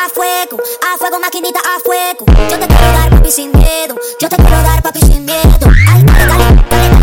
a fuego, maquinita a fuego. Yo te quiero dar papi sin miedo, yo te quiero dar papi sin miedo. Ay, dale, dale, dale.